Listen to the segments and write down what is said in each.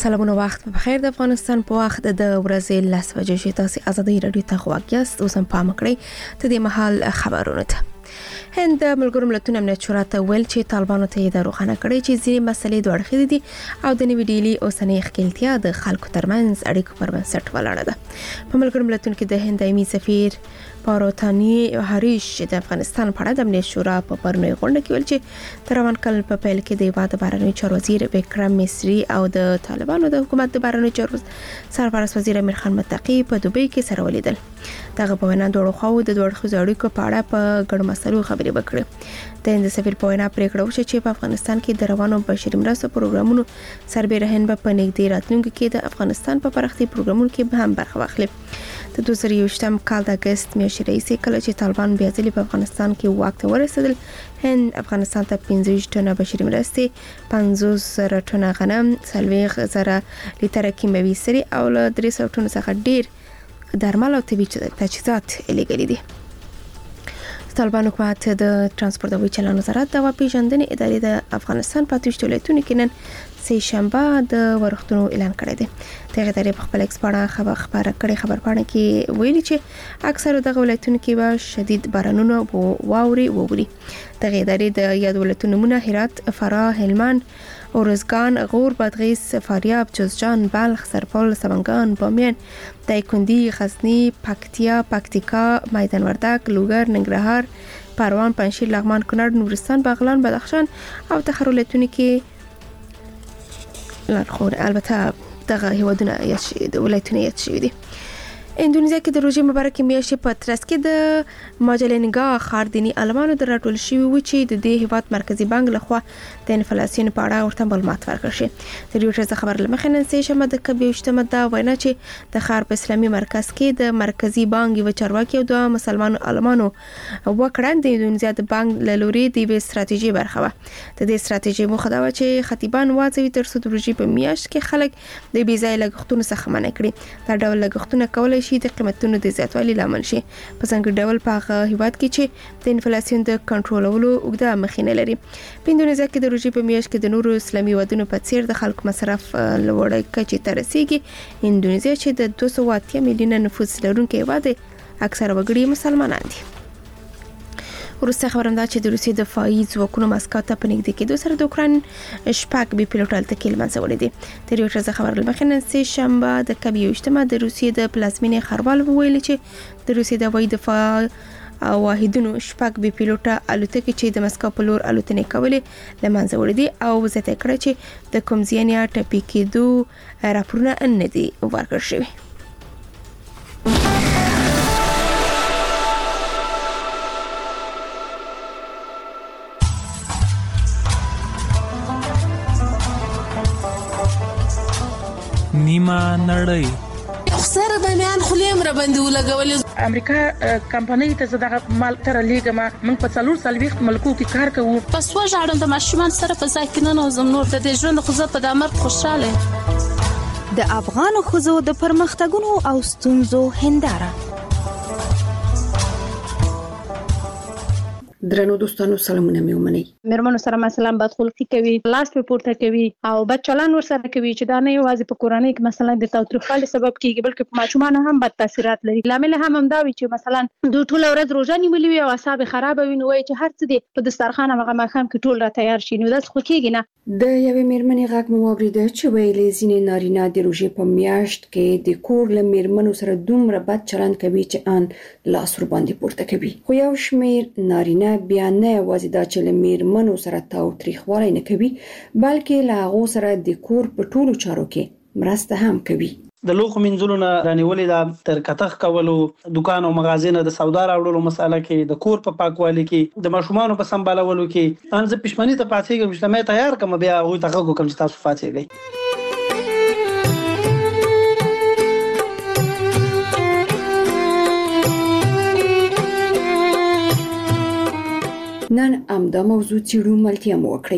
سلامونه وخت په خیر د افغانستان په وخت د ورځې 10 بجې چې تاسو ازادي رادیو ته غواګیاست اوس هم پام کړئ ته د محل خبرونه ته هند ملګرو ملتونو امنیت شورا ته ویل چې طالبانو ته د روښانه کړي چې ځینې مسلې دوه اړخیزې دي او د نوې ډیلی اوسنۍ ښکېلتیا د خلکو ترمنځ اړیکو پر بنسټ ولاړه ده. په ملګرو ملتونو کې د هند دایمي سفیر پاروتانی هریش د افغانستان په اړه د امنیت شورا په پرونی غونډه کې ویل چې تر روان کال په پیل کې د هیواد بهرنی چارو وزیر وکرم مصری او د طالبانو د حکومت د بهرنی چارو سرپرست وزیر امیر خان متقی په دوبۍ کې سره ولیدل. دغه په وینا دوه خو د دوه اړخیزو اړیکو په اړه په ګڼو مسلو خبرې وکړې. د هند سفیر په وینا پریکړه وشوه چې په افغانستان کې د روانو بشري مرستو پروګرامونو سربېره هند په نږدې راتلونکي کې د افغانستان په پراختیا پروګرامونو کې به هم برخه واخلي. د 2021 کال د اگست میاشتې راهیسې کله چې طالبان بیا ځلې په افغانستان کې واک ته ورسېدل، هند افغانستان ته 15 ټنه بشري مرستې، 50,000 ټنه غنم، 40,000 لیټره کیمیاوي سرې او له 300 ټنو څخه ډیر درمل او طبي تجهیزات لېږلي دي. طالبان حکومت د ترانسپورت او چلن وزارت د پیژندنې ادارې د افغانستان په 28 ولایتونو کې نن سه شنبه د ورښتونو اعلان کړی دی. دغه ادارې په خپل ایکس باندې خبر کړي خبرپاڼه کې ویلي چې اکثره دغه ولایتونو کې به شدید بارانونه واوري ووري. دغه ادارې د یاد ولایتونو نمونه هرات، فراه، هلمند، ارزګان، غور، بادغیس، فاریاب، جوزجان، بلخ، سرپل، سمنګان، بامیان، دایکنډي، غزنی، پکتیکا، میدان وردګ، لوګر، ننګرهار، پروان، پنجشیر، لغمان، کونړ، نورستان، بغلان، بدخشان او تخار ولایتونو کې البته دغه هیوادونه یا ولایتونه یاد شوي دي. اندونیزیا کې د روژې مبارکې میاشتې په ترڅ کې د ماجلینګا ښار دیني عالمانو د راټول شوي و چې د دې هیواد مرکزی بانک لخوا د انفلاسیون په اړه ورته معلومات ورکړل شي. د ریوټرز خبر لمخې نن سه شنبه د 28 دا وینا چې د ښار په اسلامي مرکز کې د مرکزی بانک یو چارواکي او د مسلمان عالمانو وکړه د اندونیزیا د بانک له لوري د استراتیژي برخه و. د دې استراتیژي موخه دا و چې خطیبان واځوي تر څو د روژې په میاشت کې خلک د بې ځایه لګښتونو څخه منع کړي. دا ډول لګښتونه کولای شي د قیمتونو د زیاتوالي لامل شي، په څنګه ډول په هغه هیواد کې چې د انفلاسیون د کنټرولولو اوږده مخینه لري. په اندونیزیا کې د روژې په میاشت کې د نورو اسلامي هیوادونو په څیر د خلکو مصرف لوړې کچې ته رسیږي. اندونیزیا چې د 280 میلیونه نفوس لرونکی هیواد اکثره وګړي مسلمانان دي. وروسته خبرم دا چې د روسیې دفاعي ځواکونو مسکو ته په نږدې کېدو سره د اوکراین شپږ بي پیلوټ الوتکې له منځه وړي دي. د ریوټرز خبر لمخې نن سه شنبه د 28 د روسیې د پلازمینې خروال ویلي چې د روسیې د هوایي دفاع واحدونو شپږ بي پیلوټه الوتکې چې د مسکو په لور الوتنې کولې له منځه وړي دي او زیاته کړه چې د کوم زیان یا ټپي کېدو راپورونه نه دي ورکړل شوي. نیمه نړۍ سره به میان خلیم را باندې ولګولې. امریکا کمپنۍ ته زداغه مال تر لیګه ما من په 440 ملکو کې کار کوو. پس وژاړم د ماشومان سره په ځای کې نه نوزم نور د دې ژوند خو زه په دامر خوشاله. د افغان ښځو د پرمختګونو او ستونزو هنداره. درنو دوستانو سلامونه مې ومنئ. مېرمنو سره مثلا بدخلقي کوي، لاس په پورته کوي او بد چلند ورسره کوي چې دا نه یوازې په کورنۍ کې مثلا د تاوتریخوالي سبب کیږي بلکې په ماشومان هم بد تاثیرات لري. لامل هم دا وي چې مثلا دوی ټول ورځ روزه نیولې وي او اعصاب خراب وي نو چې هر څه دي په دسترخوان هغه ماښام کې ټول را تیار شي نو دا څه کیږي نه. د یوې مېرمنې غږ مو واورېده چې ویلې ځینې نارینه د روژې په میاشت کې د کور له مېرمنو سره دومره بد چلند کوي چې ان لاس ور باندې پورته کوي. خو یو شمېر نارینه بیا نه یوازې دا چې له مېرمنو سره تاوتریخوالی نه کوي بلکې له هغو سره د کور په ټولو چارو کې مرسته هم کوي. د لوښو مینځلو نه رانیولې دا تر کتغ کولو، دکان او مغازې نه د سودا راوړلو مساله کې، د کور په پاکوالي کې، د ماشومانو په سمبالولو کې ان زه پښمنۍ ته پاتېږم چې مې تیار کوم بیا هغوی ته غږ وکړم چې تاسو پاتېږئ. نن همدا موضوع څېړو، ملتیا مو وکړئ.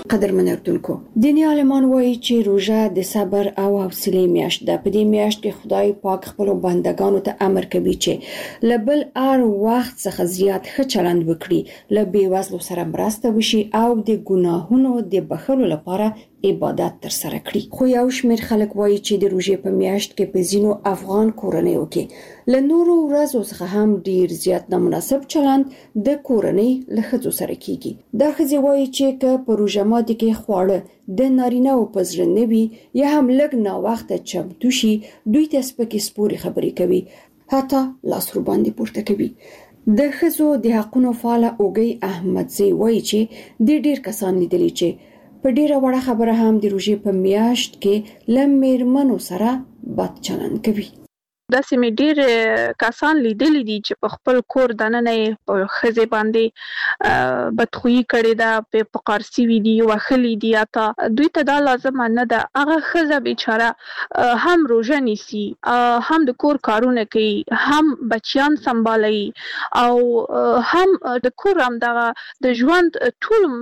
قدرمن اردوونکو دیني عالمان وایي چې روژه د صبر او حوصله میاشت ده. په دې میاشت کې خدای پاک خپل بندگانو ته امر کوي چې لبل ار وخت څخه زیات ښه چلند وکړي، له بیوزلو سره مرسته وشي او د ګناهونو د بخښلو لپاره عبادت تر سره کړي. خو یو شمېر خلک وایي چې د روژې په میاشت کې په ځینو افغان کورنیو کې له نورو ورځو څخه هم ډیر زیات نامناسب چلند د کورنۍ له ښځو سره کیږي. دا ښځې وایي چې که په روژه ماتي کې خواړه د نارینه او په زړه نه وي یا هم لږ ناوخته چمتو شي، دوی ته سپکې سپورې خبرې کوي، حتی لاس ورباندې پورته کوي. د ښځو د حقونو فعاله اوږۍ احمدزی وایي چې د ډیر کسان لیدلي چې په ډیره وړه خبره هم د روژې په میاشت کې له میرمنو سره بد چلند کوي. داسې مې ډېر کسان لیدلي دي چې په خپل کور دننه په ښځې باندې بدخویي کړې ده، په قارسي وي دي، وهلي دي، حتی دوی ته دا لازمه نه ده. هغه ښځه بیچاره هم روژه نیسي، هم د کور کارونه کوي، هم بچیان سنبالوي او هم د کور همدغه د ژوند ټول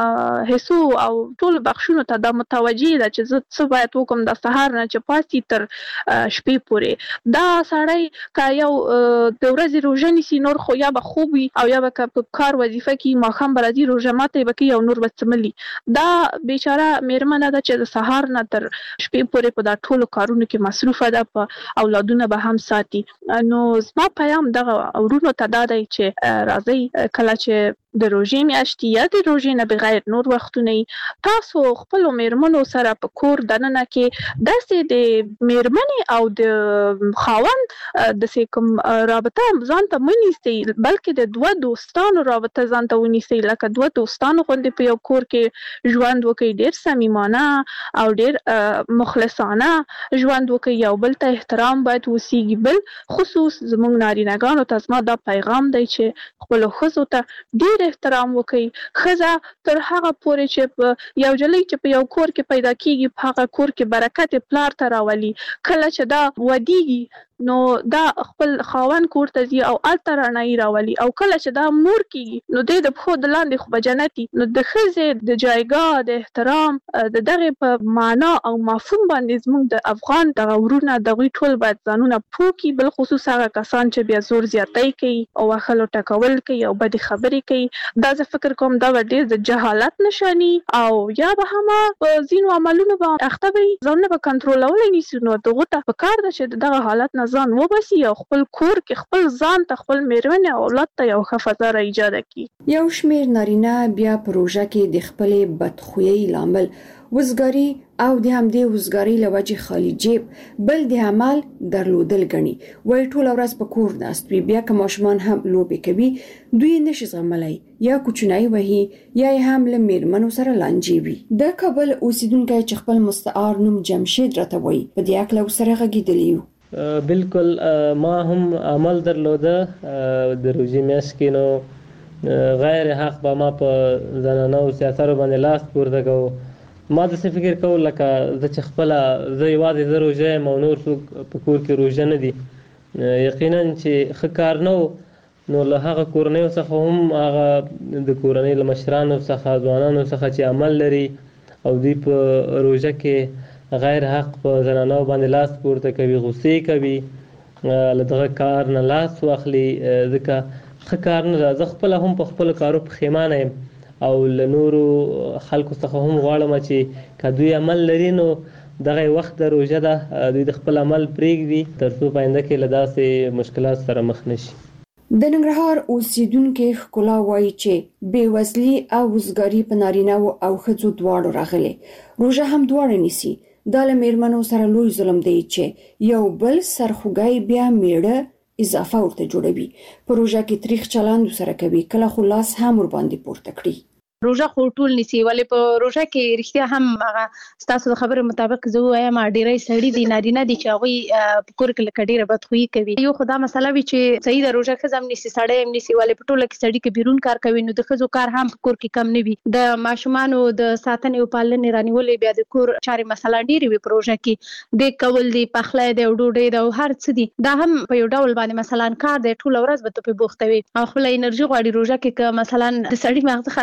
حصو او ټول بخشونو ته دا متوجه ده چې زه څه باید وکړم د سهار نه چې پاسي تر شپې پورې. دا سړی که یو د ورځې روژه نیسي نور خو یا به خوب وي او یا به په کار وظیفه کې ماښام به راځي روژه ماتی به کوي او نور به څملي. دا بیچاره میرمنه ده چې د سهار نه تر شپې پورې په دا ټولو کارونو کې مصروفه ده، په اولادونه به هم ساتي. نو زما پیام دغه ورونو ته دا دی چې راځئ کله چې د روژې میاشتې یا د روژې نه بغیر نور وختونه تاسو خپل میرمنو سره په کور دننه کې داسې د میرمنې او د خاوند د کوم رابطه ځان ته ونیسئ، بلکې د دوه دوستانو رابطه ځان ته ونیسئ، لکه دوه دوستانو غوندې په یو کور کې ژوند وکړئ، ډېر صمیمانه او ډېر مخلصانه ژوند وکړئ، یو بل ته احترام باید وسیږي. بل خصوص زموږ نارینه‌ګانو ته زما دا پیغام دی چې خپلو ښځو ته ډېر احترام وکړي. ښځه تر هغه پورې چې یو جلۍ چې په یو کور کې پیدا کیږي په هغه کور کې برکت پلار ته راولي، کله چې دا ودیږي نو دا خپل خاوند کور ته ځي او هلته رڼایي راولي، او کله چې دا مور کیږي نو دی د پښو د لاندې خو به جنتي. نو د ښځې د جایګاه د احترام د دغې په معنا او مفهوم باندې زموږ د افغان دغه ورونه دغوی ټول باید ځانونه پوه کړي، بل خصوص هغه کسان چې بیا زور زیاتی کوي او وهلو ټکول کوي او بدې خبرې کوي. دا زه فکر کوم دا به ډېر د جهالت نښاني او یا به هم په ځینو عملونو به اخته وي، ځانونه به کنټرولولی نیسي. نو دغو ته پکار ده چې دغه حالت نه ځان وباسي او خپل کور کې خپل ځان ته خپل میرمنې او اولاد ته یو ښه فضا را ایجاده کړي. یو شمېر نارینه بیا په روژه کې د خپلې بدخویۍ لامل وزګاري او د همدې وزګارۍ له وجې خالي جیب بل د عمل درلودل ګڼي. وایي ټوله ورځ په کور ناست وي، بیا که ماشومان هم لوبې کوي دوی نشي زغملی، یا کوچنی وهي یا یې هم له میرمنو سره لانجې وي. د کابل اوسیدونکی چې خپل مستعار نوم جمشید راته وایي په دې هکله ورسره غږېدلی یو. بالکل ما هم عمل درلوده د روژې میاشت کې، نو غیر حق به ما په زنانو سیاستو باندې لاس پورته کوو. ما داسې فکر کوو لکه زه چې خپله زه یوازې زه روژه یم او نور څوک په کور کې روژه نه دي. یقینا چې ښه کار نه و، نو له هغه کورنیو څخه هم هغه د کورنۍ له مشرانو څخه ځوانانو څخه چې عمل لري او دوی په روژه کې غیر حق په زنانو باندې لاس پورته کوي، غصې کوي، له دغه کار نه لاس واخلي، ځکه ښه کار نه ده. زه خپله هم په خپلو کارو پښیمانه یم او له نورو خلکو څخه هم غواړم چې که دوی عمل لري نو دغه وخت د روژه ده دوی د خپل عمل پرېږدي تر څو په آینده کې له داسې مشکلات سره مخ نشي. د ننګرهار اوسیدونکي ښکلا وایي چې بېوزلي او وزګاري په نارینه‌و او ښځو دواړو راغلې. روژه هم دواړه نیسي. دا له میرمنو سره لوی ظلم دی چې یو بل سرخوږی بیا میړه اضافه ورته جوړوي. په روژه کې تریخ چلند سره کوي، کله خو لاس هم ور باندې پورته کړي. روژه خو ټول نیسي، ولې په روژه کې رښتیا هم هغه ستاسو د خبرې مطابق زه وایم ډېری سړي دي نارینه دي چې هغوی په کور کې لکه ډېره بدخویي کوي. یو خو دا مسله وي چې صحیح ده روژه ښځه هم نیسي سړی هم نیسي، ولې په ټوله کې سړي که بیرون کار کوي نو د ښځو کار هم په کور کې کم نه وي. د ماشومانو د ساتنې او پالنې رانیولې بیا د کور چارې مثلا ډېرې وي په روژه کې، د کول دي، پخلی دی او ډوډۍ ده او هر څه دي، دا هم په یو ډول باندې مثلا کار دی، ټوله ورځ به ته پرې بوخته وي او خپله انرژي غواړي. روژه کې که مثلا د سړي مغزه خرابېږي خو د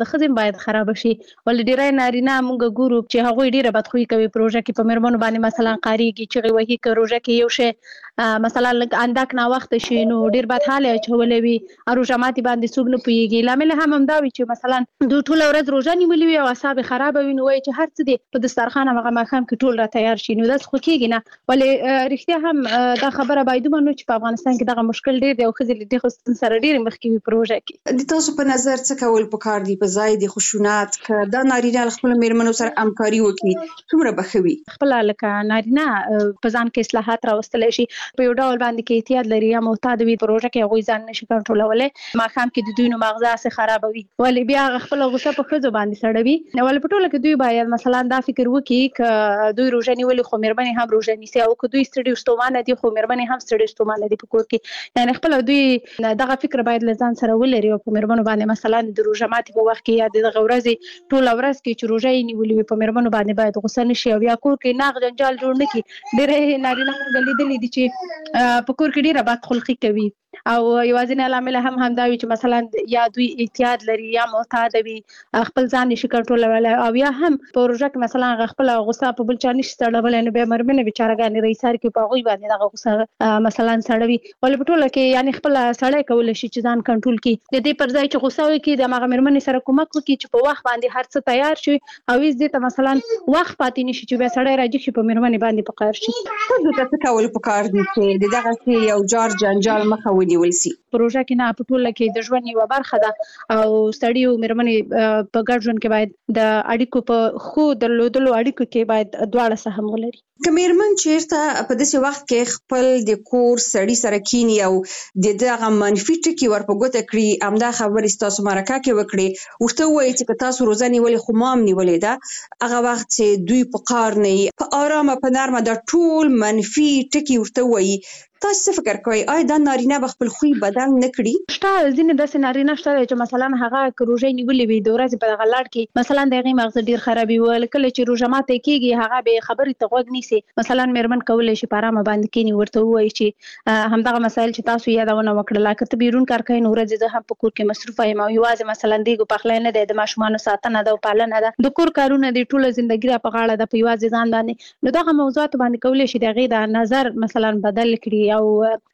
د خزم باید خراب شي ول ډیرای نارینه موږ ګورو چې هغه ډیره بدخوي کوي پروژه کې په مرمنو باندې مثلا قاریږي چې وਹੀ پروژه کې یو شی مثلا لګ انداک نا وخت شي نو ډیر بد حال چولې وي روزه ماتي باندې سوق نه پويږي لامل هم دا وي چې مثلا دوی ټول ورځ روزه نیولې وي او اعصاب خراب وي نو چې هر څه دی په دسترخوان هغه ماخام کې ټول را تیار شي نو دا څه کېږي نه ولې رښتیا هم دا خبره باید ومنو چې په افغانستان کې دغه مشکل ډیر دی او خزل دي خو سره ډیر مخکې وي پروژه کې د تاسو په نظر څه کول پکار دي په ځای د خشونت ک دا نارینه خپل میرمنو سره همکاري وکړي څومره بخوي خپل لکه نارینه په ځان کې اصلاحات راوستل شي په یو ډول باندې کې احتیاط لري یا معتاد وي پروژه کې غوي ځان نشي کنټرولولای ماخام کې د دوی نو مغزه سه خرابوي ولې بیا خپل غوسه په خزو باندې سړوي نو ول په ټوله کې دوی باید مثلا دا فکر وکړي ک دوی روزه نیولې خو مېرمنې هم روزه نیسي او ک دوی ستړي ستومانه دي خو مېرمنې هم ستړي ستومانه دي په کور کې یعنی خپل دوی دغه فکر باید لزان سره ولري او په مېرمنو باندې مثلا د روزه ماتي په وخت کې یا د غورزي ټول ورځ کې چې روزه نیولې په مېرمنو باندې باید غوسه نشي او یا کور کې ناغ جنجال جوړ نه کی ډېر نارینه غلیدلې دي چې په کور کې ډېر بد خلقي کوي او یوازینی عامل هم دا وي چې مثلا یا دوی احتیاط لري یا معتاد وي خپل ځان نشي کنټرولولای او یا هم پروژه کې مثلا خپل غوسه په بل چا نشي سړولای نو به مرمنه بیچارهګانی رئیسار کې په غوي باندې دغه غوسه مثلا سړوي ولې په ټوله کې یعنی خپل سړی کول شي چې ځان کنټرول کړي د دې پر ځای چې غوسه وکړي د هغه مرمنه سره کومک وکړي چې په وخت باندې هر څه تیار شي او دې ته مثلا وخت پاتې نشي چې به سړی راځي چې په مرمنه باندې پکار شي څه کول پکار دي چې دغه یو جار جنجال مخه ونیول شي پروژه کې نه په ټوله کې د ژوند یو برخه ده او ستړي او مرمنې په ګډ ژوند کې باید د اړیکو په خو درلودلو اړیکو کې باید دواړه سهم ولري کمرمن چیرته په داسې وخت کې خپل د کور سړی سره کینی او د دغه منفي ټکی ورپګوت کړی امدا خبرې تاسو مرکه کې وکړي ورته وایي چې تاسو روزانه ولې خو مام نیولې ده هغه وخت چې دوی په کار نه په آرامه په نرمه د ټول منفي ټکی ورته وایي تاسو څه فکر کوئ آیا دا نارینه به خپل خوی بدل نه کړي شته ځینې داسې نارینه شته چې مثلا هغه روزه نیولې وي د ورځې په غلاړ کې مثلا دغه مغز ډیر خرابي ول کله چې روزه ماته کیږي هغه به خبرې ته غوږ نیسي مثلا مېرمن کولای شي په آرامه باندې کینی ورته وایي چې همدغه مسایل چې تاسو یادونه وکړه کته بیرون کار کوي نو ورځې زه هم په کور کې مصروف یم او یوازې مثلا دیګو پخلی نه دی د ماشومان ساتنه ده او پالنه ده د کور کارونه د ټوله ژوندۍ را په غاړه ده په یوازې ځان باندې نو دغه موضوعات باندې کولای شي دغه د نظر مثلا بدل کړي او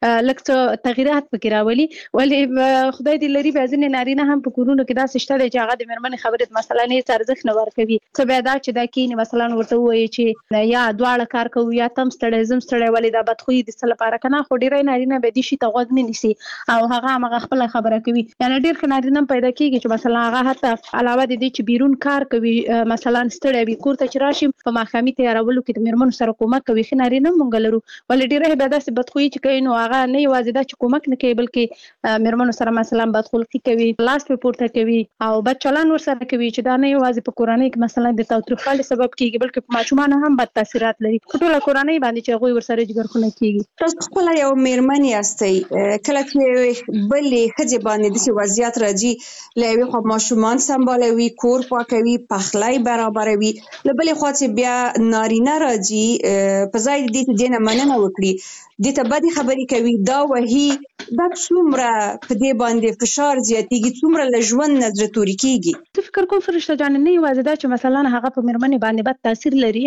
لکه تغیرات پکې راولي ولې خدای دې لري به ځینې نارینه هم په کورونو کې داسې شته چې هغه د مېرمنې خبرې مثلا نه ارزښت نه ورکوي څه به دا چې دا کینی مثلا ورته وایي چې یا دواړه کار کوي یا تم ستړی زم ستړی ولې دا بدخوي د څه لپاره کنه خو ډیرای نارینه به دي شي ته غوږ نه نیسي او هغه خپل خبره کوي یعنی ډیر ښه نارینه پیدا کیږي چې مثلا هغه حتی علاوه د دې چې بیرون کار کوي مثلا ستړی وي کور ته چې راشي په ماښامي تیارولو کې د مېرمنو سره کومک کوي ښه نارینه مونږ لرو ولې ډیره به داسې بدخوي چې کوي نو هغه نه یوازې دا چې کومک نه کوي بلکې مېرمنو سره مثلا بدخلقي کوي لاس په پورته کوي او بد چلند ورسره کوي چې دا نه یوازې په کورنۍ کې مثلا د تاوتریخوالي سبب کیږي بلکې په ماشومان هم بد تاثیرات لري ټول کورنۍ باندې چې غوي ورسره جګرخونه کیږي تاسو خپل یو مېرمن یاستئ کله چې بلې خځې باندې د وضعیت راځي لوي خو ماشومان سمبالوي کور پاکوي پخلی برابروي لبلې خو چې بیا نارینه راځي په ځای دې ته نه مننه وکړي د ته بدی خبرې کوي دا وਹੀ دا څومره په دې باندې فشار زیاتېږي څومره له ژوند نه زړه توري کیږي ته فکر کوم فرشته جان نه یوازې دا چې مثلا هغه په مېرمنې باندې بد تاثیر لري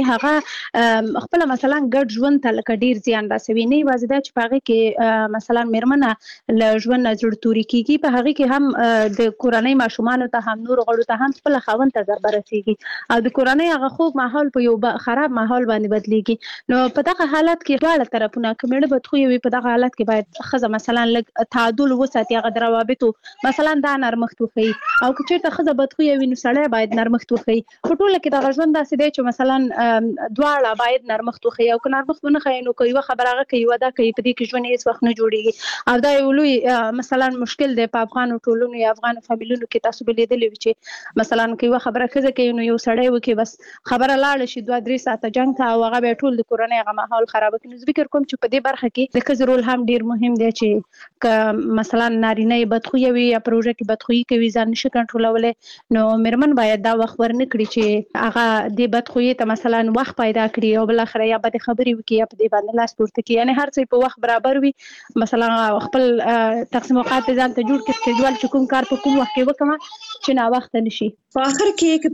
هغه خپل مثلا ګډ ژوند ته لکه ډیر زیان رسوي نه یوازې دا چې په هغه کې مثلا مېرمنه له ژوند نه زړه توري کیږي په هغه کې هم د کورنۍ ماشومان ته هم نور غړو ته هم خپل خاوند ته ضرر رسیږي او د کورنۍ هغه خوږ ماحول په یو خراب ماحول باندې بدلیږي نو په دغه حالت کې ټول طرفونه کمېړه بدخوي وي په دغه حالت کې باید خزه مثلا لږ تعادل وساتي هغه روابطو مثلا دا نرمښت وخی او که چېرته خزه بدخوي وي نو سړی باید نرمښت وخی په ټوله کې دغه ژوند داسې دی چې مثلا دواړه باید نرمښت وخی او که نرمښت ونه خی نو که یوه خبره هغه کوي ودا کوي په دې کې ژوند هیڅ وخت نه جوړیږي او دا یو لوی مثلا مشکل دی په افغانو ټولنو یا افغان فامیلونو کې تاسو به لیدلی وي چې مثلا که یوه خبره ښځه کوي نو یو سړی وکړي بس خبره لاړه شي 2-3 ساعته جنګ ته او هغه به ټول د کورنۍ هغه ماحول خراب کړي نو زه فکر کوم چې په دې برخه کې د ښځې رول هم ډیر مهم دی چې ک مثلا نارینه بدخوي وي یا پروژه کې بدخوي کوي ځان نشي کنټرولولای نو میرمن باید دا وخت ورنکړي چې هغه د بدخوي ته مثلا وخت پیدا کړي او بل اخر یا بد خبري وکړي یا په دې باندې لاس پورته کړي یعنی هر څه په وخت برابر وي مثلا خپل تقسیم اوقات ځان ته جوړ کړي چې کوم کار په کوم وخت کې وکړم چې نا وخت نشي په اخر کې